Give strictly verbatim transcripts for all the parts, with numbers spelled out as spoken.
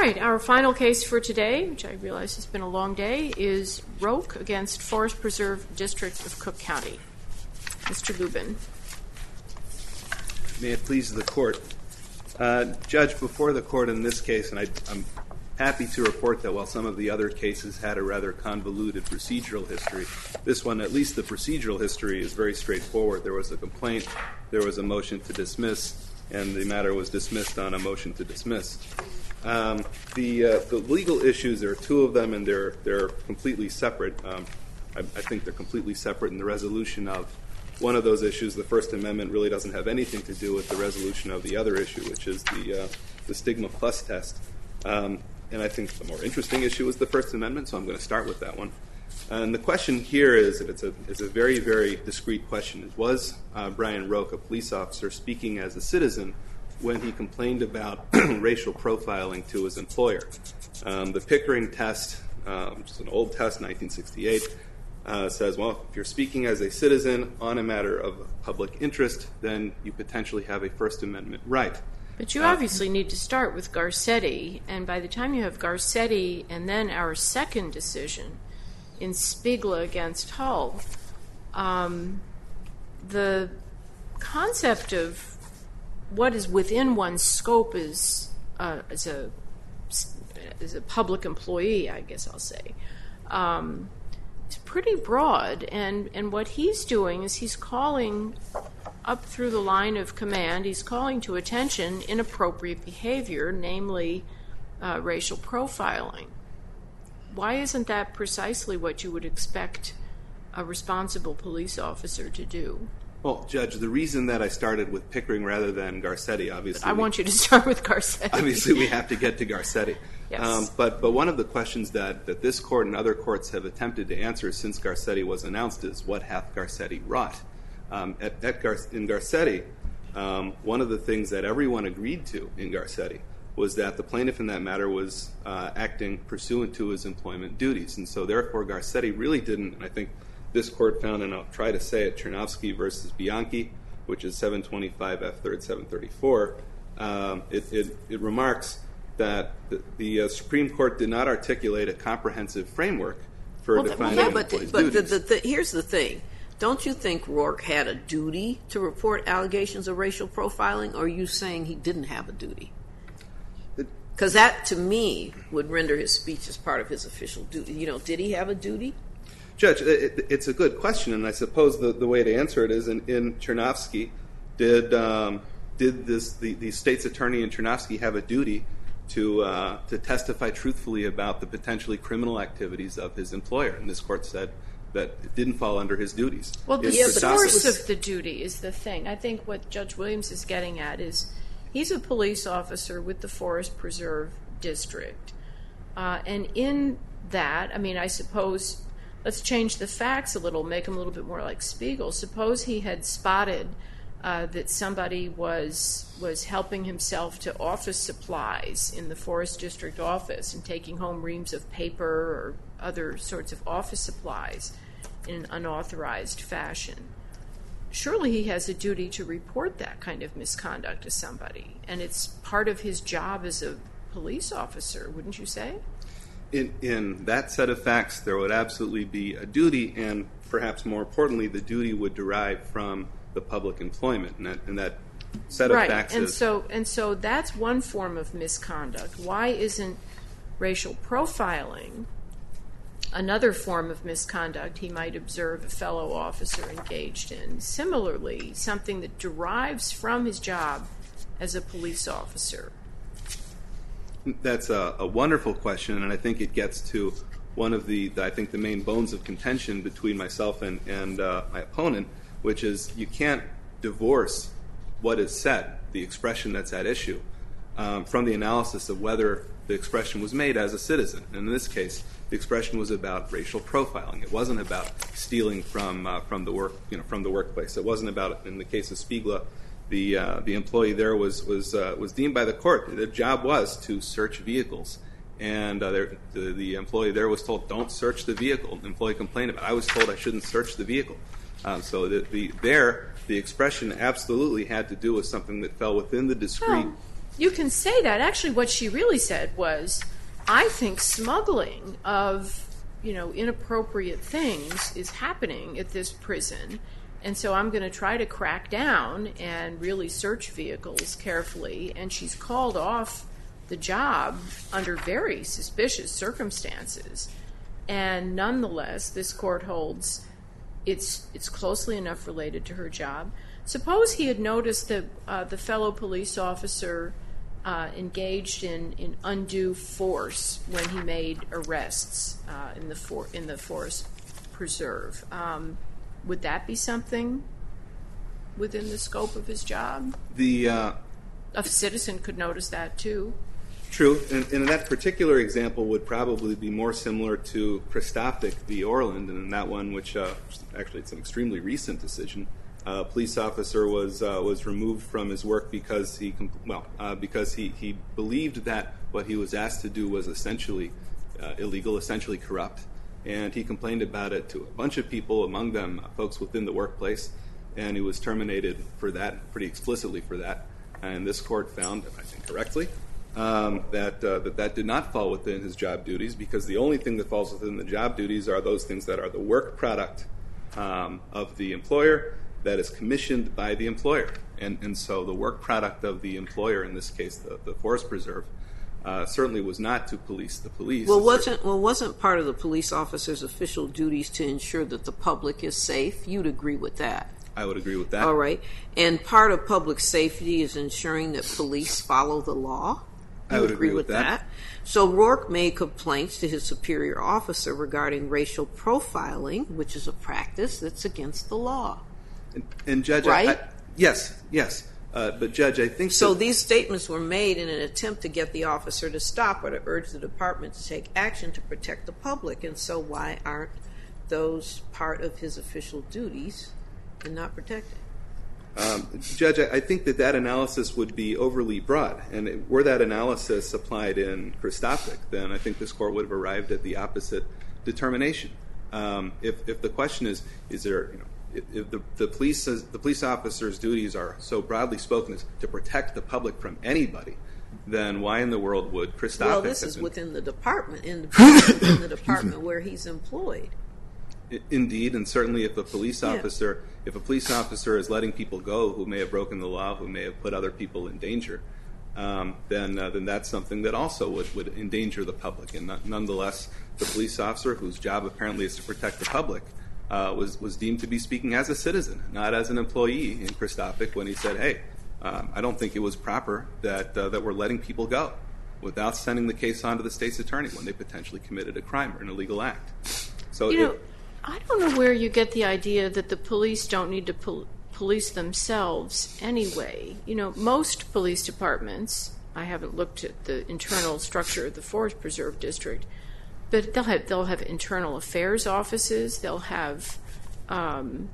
right, our final case for today, which I realize has been a long day, is Roque against Forest Preserve District of Cook County. Mister Lubin. May it please the Court. Uh, Judge, before the Court in this case, and I, I'm happy to report that while some of the other cases had a rather convoluted procedural history, this one, at least the procedural history, is very straightforward. There was a complaint, there was a motion to dismiss, and the matter was dismissed on a motion to dismiss. Um, the uh, the legal issues, there are two of them, and they're they're completely separate. Um, I, I think they're completely separate in the resolution of one of those issues. The First Amendment really doesn't have anything to do with the resolution of the other issue, which is the uh, the stigma plus test. Um, and I think the more interesting issue is the First Amendment, so I'm going to start with that one. And the question here is, it's a it's a very very discrete question. Is was uh, Brian Roque, a police officer, speaking as a citizen when he complained about racial profiling to his employer? Um, the Pickering test, um, which is an old test, nineteen sixty-eight, uh, says, well, if you're speaking as a citizen on a matter of public interest, then you potentially have a First Amendment right. But you obviously uh, need to start with Garcetti, and by the time you have Garcetti and then our second decision in Spiegel against Hull, um, the concept of what is within one's scope is, uh, as a as a public employee, I guess I'll say, um, it's pretty broad. And, and what he's doing is he's calling up through the line of command, he's calling to attention inappropriate behavior, namely uh, racial profiling. Why isn't that precisely what you would expect a responsible police officer to do? Well, Judge, the reason that I started with Pickering rather than Garcetti, obviously... But I want you to start with Garcetti. Obviously, we have to get to Garcetti. Yes. Um, but, but one of the questions that, that this Court and other courts have attempted to answer since Garcetti was announced is, what hath Garcetti wrought? Um, at, at Gar- in Garcetti, um, one of the things that everyone agreed to in Garcetti was that the plaintiff in that matter was uh, acting pursuant to his employment duties. And so, therefore, Garcetti really didn't, and I think this Court found, and I'll try to say it, Chernovsky versus Bianchi, which is seven twenty-five F third seven thirty-four, um, it, it, it remarks that the, the uh, Supreme Court did not articulate a comprehensive framework for well, defining well, an but, employee's but duties. the, the, the, here's the thing. Don't you think Rourke had a duty to report allegations of racial profiling, or are you saying he didn't have a duty? Because that, to me, would render his speech as part of his official duty. You know, did he have a duty? Judge, it, it's a good question, and I suppose the, the way to answer it is in, in Chernovsky, did um, did this the, the state's attorney in Chernovsky have a duty to uh, to testify truthfully about the potentially criminal activities of his employer? And this Court said that it didn't fall under his duties. Well, the It's source of the duty is the thing. I think what Judge Williams is getting at is he's a police officer with the Forest Preserve District. Uh, and in that, I mean, I suppose, let's change the facts a little, make them a little bit more like Spiegel. Suppose he had spotted uh, that somebody was was helping himself to office supplies in the Forest District office and taking home reams of paper or other sorts of office supplies in an unauthorized fashion. Surely he has a duty to report that kind of misconduct to somebody, and it's part of his job as a police officer, wouldn't you say? In, in that set of facts, there would absolutely be a duty, and perhaps more importantly, the duty would derive from the public employment, and that, and that set of right. facts and is... so and so that's one form of misconduct. Why isn't racial profiling another form of misconduct he might observe a fellow officer engaged in? Similarly, something that derives from his job as a police officer. That's a, a wonderful question, and I think it gets to one of the, the I think, the main bones of contention between myself and, and uh, my opponent, which is you can't divorce what is said, the expression that's at issue, um, from the analysis of whether the expression was made as a citizen. And in this case, the expression was about racial profiling. It wasn't about stealing from uh, from the work, you know, from the workplace. It wasn't about, in the case of Spiegel, the uh, the employee there was was uh, was deemed by the court. Their job was to search vehicles, and uh, the, the employee there was told, "Don't search the vehicle." The employee complained about it. I was told I shouldn't search the vehicle. Um, so the, the there the expression absolutely had to do with something that fell within the discrete. Oh. You can say that. Actually, what she really said was, I think smuggling of, you know, inappropriate things is happening at this prison, and so I'm going to try to crack down and really search vehicles carefully. And she's called off the job under very suspicious circumstances. And nonetheless, this court holds it's it's closely enough related to her job. Suppose he had noticed that uh, the fellow police officer uh, engaged in, in undue force when he made arrests uh, in the for, in the forest preserve. Um, would that be something within the scope of his job? The uh, a citizen could notice that too. True, and, and that particular example would probably be more similar to Christophic v. Orland, and in that one, which uh, actually it's an extremely recent decision. A uh, police officer was uh, was removed from his work because he well uh, because he, he believed that what he was asked to do was essentially uh, illegal, essentially corrupt, and he complained about it to a bunch of people, among them uh, folks within the workplace, and he was terminated for that, pretty explicitly for that. And this court found, I think correctly, um, that uh, that that did not fall within his job duties, because the only thing that falls within the job duties are those things that are the work product um, of the employer, that is commissioned by the employer. And and so the work product of the employer, in this case the, the forest preserve, uh, certainly was not to police the police. Well, wasn't well wasn't part of the police officer's official duties to ensure that the public is safe? You'd agree with that? I would agree with that. All right. And part of public safety is ensuring that police follow the law? You I would agree, agree with with that. that. So Rourke made complaints to his superior officer regarding racial profiling, which is a practice that's against the law. And, and Judge, right? I, I, yes, yes. Uh, but Judge, I think so. that, These statements were made in an attempt to get the officer to stop or to urge the department to take action to protect the public. And so, why aren't those part of his official duties and not protected? Um, Judge, I, I think that that analysis would be overly broad, and it, were that analysis applied in Christophic, then I think this court would have arrived at the opposite determination. Um, if, if the question is, is there, you know, if the, the police says, the police officer's duties are so broadly spoken as to protect the public from anybody, then why in the world would Christophic? Well, this is been, within the department, in the, within the department where he's employed. Indeed, and certainly if a police Yeah. officer, if a police officer is letting people go who may have broken the law, who may have put other people in danger, um, then uh, then that's something that also would, would endanger the public. And not, nonetheless, the police officer, whose job apparently is to protect the public, uh, was was deemed to be speaking as a citizen, not as an employee in Christophic, when he said, "Hey, um, I don't think it was proper that uh, that we're letting people go without sending the case on to the state's attorney when they potentially committed a crime or an illegal act." So You it, know, I don't know where you get the idea that the police don't need to pol- police themselves anyway. You know, most police departments, I haven't looked at the internal structure of the Forest Preserve District, but they'll have they'll have internal affairs offices. They'll have um,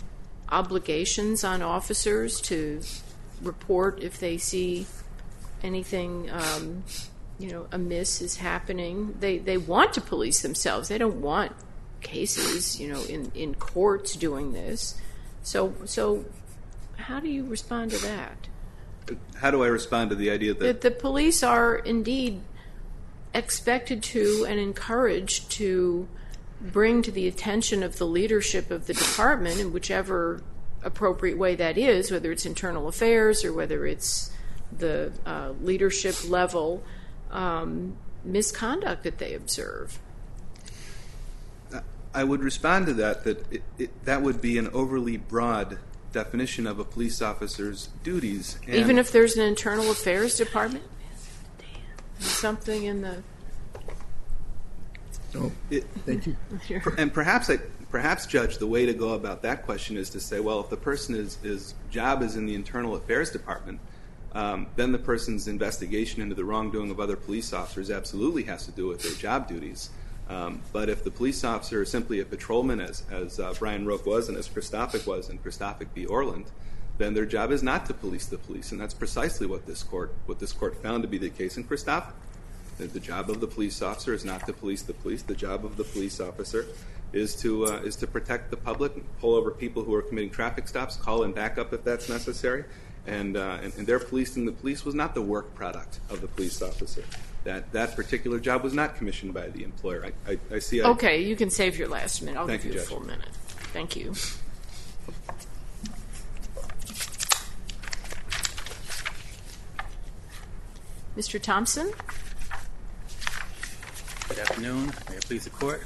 obligations on officers to report if they see anything, um, you know, amiss is happening. They they want to police themselves. They don't want cases, you know, in, in courts doing this. So so how do you respond to that? How do I respond to the idea that... That the police are indeed expected to and encouraged to bring to the attention of the leadership of the department, in whichever appropriate way that is, whether it's internal affairs or whether it's the uh, leadership level, um, misconduct that they observe? I would respond to that, that it, it, that would be an overly broad definition of a police officer's duties. And even if there's an internal affairs department? Something in the... Oh, it, thank you. And perhaps, I, perhaps, Judge, the way to go about that question is to say, well, if the person is, his job is in the internal affairs department, um, then the person's investigation into the wrongdoing of other police officers absolutely has to do with their job duties. Um, but if the police officer is simply a patrolman, as, as uh, Brian Roque was and as Christophic was in Christophic v. Orland, then their job is not to police the police, and that's precisely what this court what this court found to be the case in Christophic. That the job of the police officer is not to police the police. The job of the police officer is to uh, is to protect the public, pull over people who are committing traffic stops, call in backup if that's necessary, and, uh, and, and their policing the police was not the work product of the police officer. That that particular job was not commissioned by the employer. I, I, I see. I, okay, you can save your last minute. I'll Thank give you, you, a Judge. full minute. Thank you. Mister Thompson? Good afternoon. May it please the Court.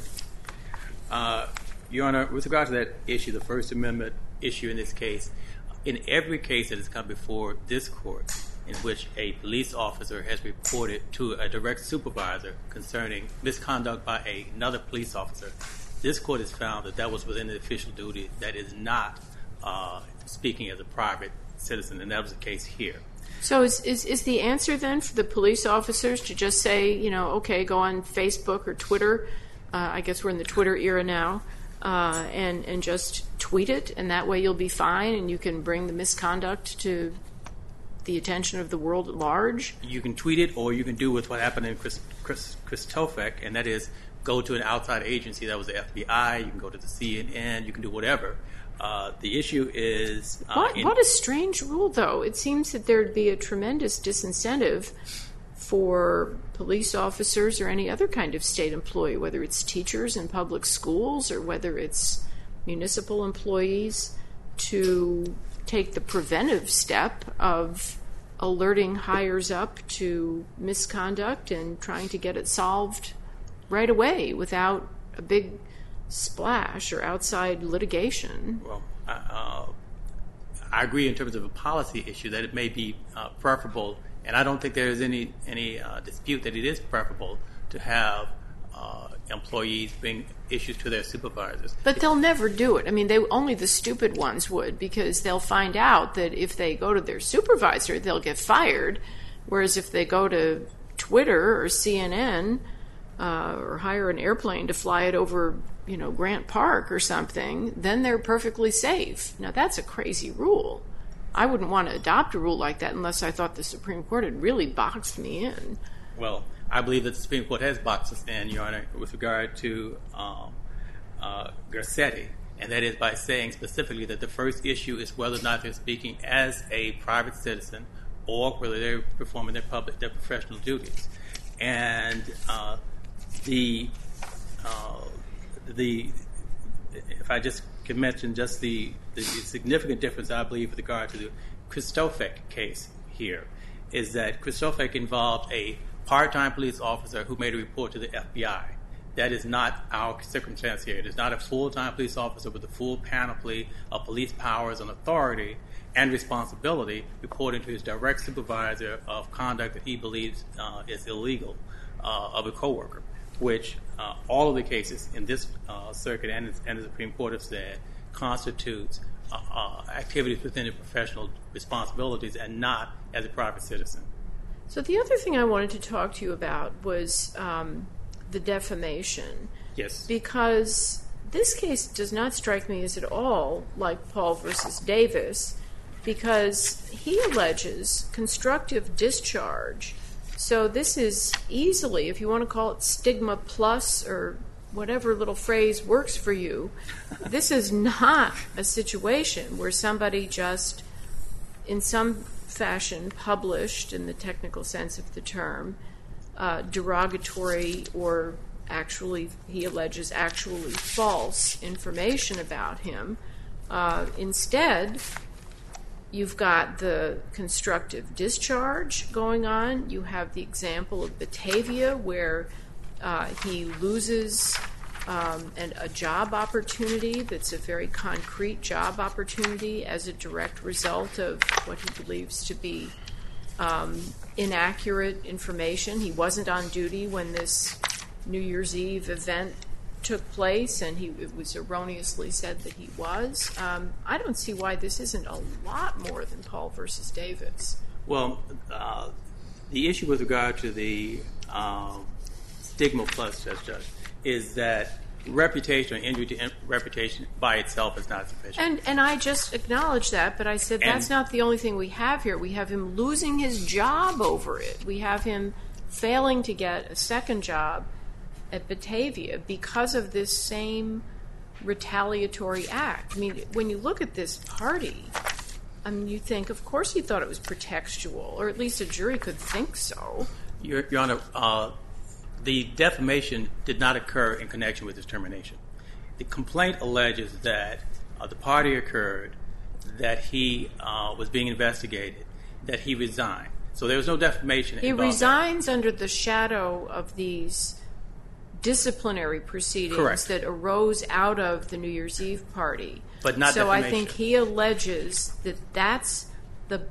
Uh, Your Honor, with regard to that issue, the First Amendment issue in this case, in every case that has come before this Court in which a police officer has reported to a direct supervisor concerning misconduct by another police officer, this Court has found that that was within the official duty, that is not uh, speaking as a private citizen, and that was the case here. So is, is is the answer then for the police officers to just say, you know, okay, go on Facebook or Twitter, uh, I guess we're in the Twitter era now, uh, and, and just tweet it, and that way you'll be fine and you can bring the misconduct to the attention of the world at large? You can tweet it, or you can do with what happened in Chris, Chris, Christofek, and that is go to an outside agency. That was the F B I. You can go to the C N N. You can do whatever. Uh, the issue is... Uh, What, in, what a strange rule, though. It seems that there'd be a tremendous disincentive for police officers or any other kind of state employee, whether it's teachers in public schools or whether it's municipal employees, to take the preventive step of alerting hires up to misconduct and trying to get it solved right away without a big splash or outside litigation. Well, uh, I agree in terms of a policy issue that it may be uh, preferable, and I don't think there is any any uh, dispute that it is preferable to have uh, employees bring issues to their supervisors. But they'll never do it. I mean, they only the stupid ones would, because they'll find out that if they go to their supervisor, they'll get fired, whereas if they go to Twitter or C N N uh, or hire an airplane to fly it over, you know, Grant Park or something, then they're perfectly safe. Now, that's a crazy rule. I wouldn't want to adopt a rule like that unless I thought the Supreme Court had really boxed me in. Well, I believe that the Supreme Court has boxed us in, Your Honor, with regard to um, uh, Garcetti, and that is by saying specifically that the first issue is whether or not they're speaking as a private citizen or whether they're performing their public, their professional duties. And uh, the uh, the if I just can mention just the, the significant difference, I believe, with regard to the Christofek case here, is that Christofek involved a part-time police officer who made a report to the F B I. That is not our circumstance here. It is not a full-time police officer with a full panoply of police powers and authority and responsibility reporting to his direct supervisor of conduct that he believes uh, is illegal uh, of a coworker, which uh, all of the cases in this uh, circuit and, and the Supreme Court have said constitutes uh, uh, activities within their professional responsibilities and not as a private citizen. So the other thing I wanted to talk to you about was um, the defamation. Yes. Because this case does not strike me as at all like Paul versus Davis, because he alleges constructive discharge. So this is easily, if you want to call it stigma plus or whatever little phrase works for you, this is not a situation where somebody just, in some fashion, published, in the technical sense of the term, uh, derogatory or actually, he alleges, actually false information about him. Uh, instead, you've got the constructive discharge going on. You have the example of Batavia, where uh, he loses um, an, a job opportunity that's a very concrete job opportunity as a direct result of what he believes to be um, inaccurate information. He wasn't on duty when this New Year's Eve event took place, and he it was erroneously said that he was. Um, I don't see why this isn't a lot more than Paul versus Davis. Well, uh, the issue with regard to the um, stigma plus, Judge Judge, is that reputation or injury to reputation by itself is not sufficient. And and I just acknowledge that, but I said And- that's not the only thing we have here. We have him losing his job over it. We have him failing to get a second job at Batavia because of this same retaliatory act. I mean, when you look at this party, I mean, you think, of course he thought it was pretextual, or at least a jury could think so. Your, Your Honor, uh, the defamation did not occur in connection with his termination. The complaint alleges that uh, the party occurred, that he uh, was being investigated, that he resigned. So there was no defamation He involved. resigns under the shadow of these disciplinary proceedings Correct. that arose out of the New Year's Eve party. But not so I defamation. think he alleges that that's the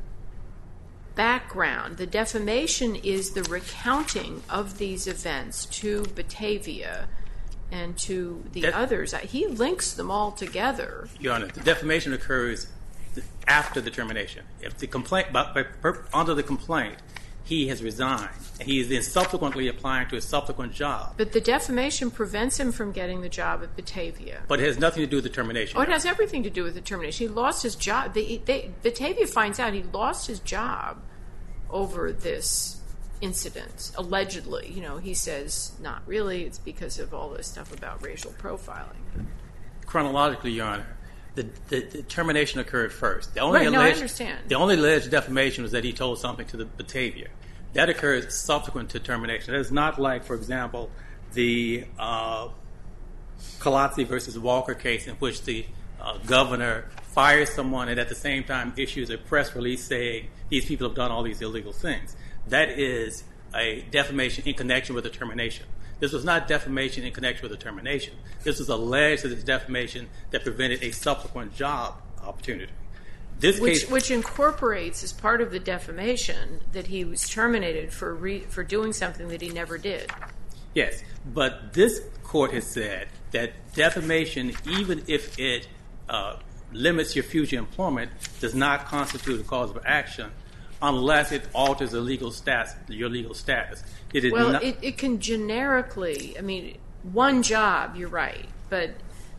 background. The defamation is the recounting of these events to Batavia and to the That- others. He links them all together. Your Honor, the defamation occurs after the termination. If the complaint, but, but, per, under the complaint, he has resigned, and he is then subsequently applying to a subsequent job. But the defamation prevents him from getting the job at Batavia. But it has nothing to do with the termination. Oh, it has everything to do with the termination. He lost his job. They, they, Batavia finds out he lost his job over this incident, allegedly. You know, he says, not really. It's because of all this stuff about racial profiling. Chronologically, Your Honor, the, the, the termination occurred first. The only Right, no, I alleged, understand. The only alleged defamation was that he told something to the Batavia. That occurs subsequent to termination. It is not like, for example, the uh, Colazzi versus Walker case in which the uh, governor fires someone and at the same time issues a press release saying these people have done all these illegal things. That is a defamation in connection with the termination. This was not defamation in connection with the termination. This was alleged that it's defamation that prevented a subsequent job opportunity. This Which, case, which incorporates as part of the defamation that he was terminated for re, for doing something that he never did. yes, but this court has said that defamation, even if it uh, limits your future employment, does not constitute a cause of action unless it alters the legal status, your legal status. It is Well, not, it, it can generically, I mean, one job, you're right, but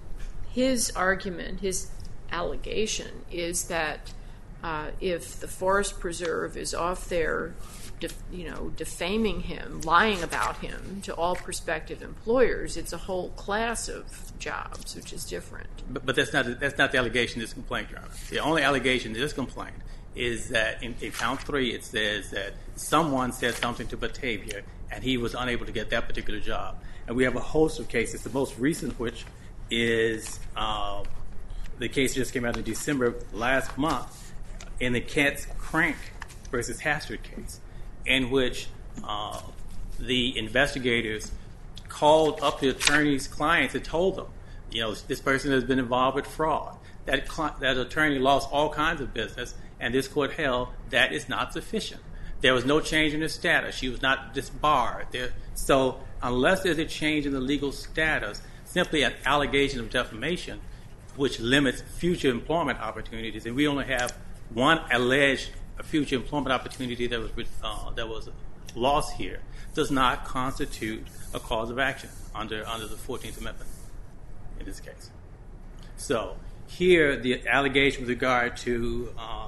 his argument, his allegation is that uh, if the Forest Preserve is off there, def, you know, defaming him, lying about him to all prospective employers, it's a whole class of jobs, which is different. But, but that's not that's not the allegation in this complaint, Your Honor. The only allegation in this complaint is that in, in count three it says that someone said something to Batavia and he was unable to get that particular job. And we have a host of cases, the most recent of which is uh, the case just came out in December last month in the Kent's Crank versus Hastert case, in which uh, the investigators called up the attorney's clients and told them, you know, this person has been involved with fraud. That, cl- that attorney lost all kinds of business, and this court held that is not sufficient. There was no change in her status. She was not disbarred. There, so unless there's a change in the legal status, simply an allegation of defamation, which limits future employment opportunities, and we only have one alleged future employment opportunity that was uh, that was lost here, does not constitute a cause of action under under the fourteenth Amendment in this case. So here, the allegation with regard to uh,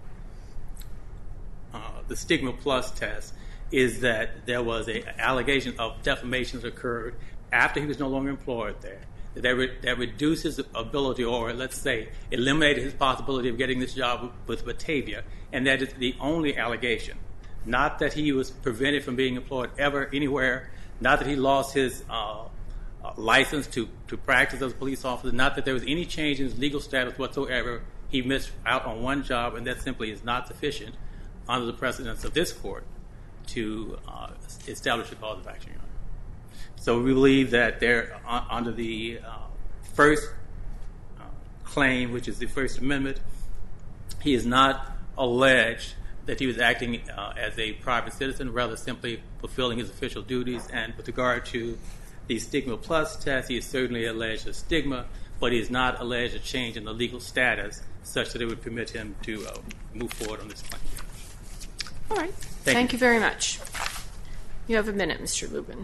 uh, the stigma plus test is that there was an allegation of defamation that occurred after he was no longer employed there. That, re- that reduced his ability, or let's say eliminated his possibility of getting this job with Batavia, and that is the only allegation. Not that he was prevented from being employed ever, anywhere, not that he lost his uh, uh, license to, to practice as a police officer, not that there was any change in his legal status whatsoever. He missed out on one job, and that simply is not sufficient under the precedence of this court to uh, establish a cause of action. So we believe that they're uh, under the uh, first uh, claim, which is the First Amendment. He is not alleged that he was acting uh, as a private citizen, rather simply fulfilling his official duties. And with regard to the stigma plus test, he is certainly alleged a stigma, but he is not alleged a change in the legal status such that it would permit him to uh, move forward on this claim. All right. Thank Thank you. you very much. You have a minute, Mister Lubin.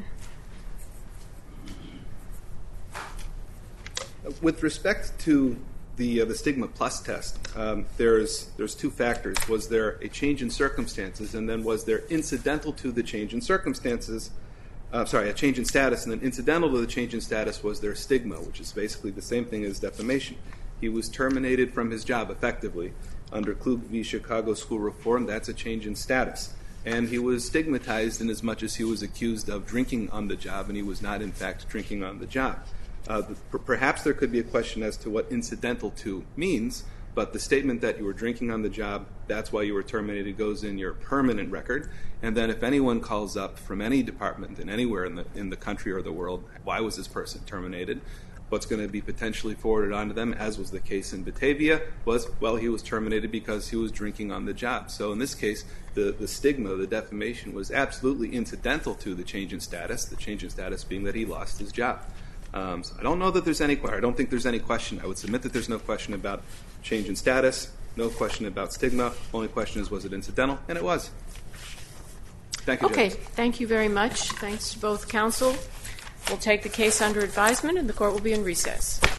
With respect to the uh, the stigma plus test, um, there's there's two factors. Was there a change in circumstances, and then was there incidental to the change in circumstances? Uh, sorry, a change in status, and then incidental to the change in status was there stigma, which is basically the same thing as defamation. He was terminated from his job effectively, Under Klug v. Chicago School Reform, that's a change in status. And he was stigmatized in as much as he was accused of drinking on the job, and he was not, in fact, drinking on the job. Uh, the, perhaps there could be a question as to what incidental to means, but the statement that you were drinking on the job, that's why you were terminated, goes in your permanent record. And then if anyone calls up from any department and anywhere in the, in the country or the world, why was this person terminated? What's going to be potentially forwarded onto them, as was the case in Batavia, was, well, he was terminated because he was drinking on the job. So in this case, the, the stigma, the defamation, was absolutely incidental to the change in status, the change in status being that he lost his job. Um, so I don't know that there's any, I don't think there's any question. I would submit that there's no question about change in status, no question about stigma. Only question is, was it incidental? And it was. Thank you, Okay, Judge. thank you very much. Thanks to both counsel. We'll take the case under advisement, and the court will be in recess.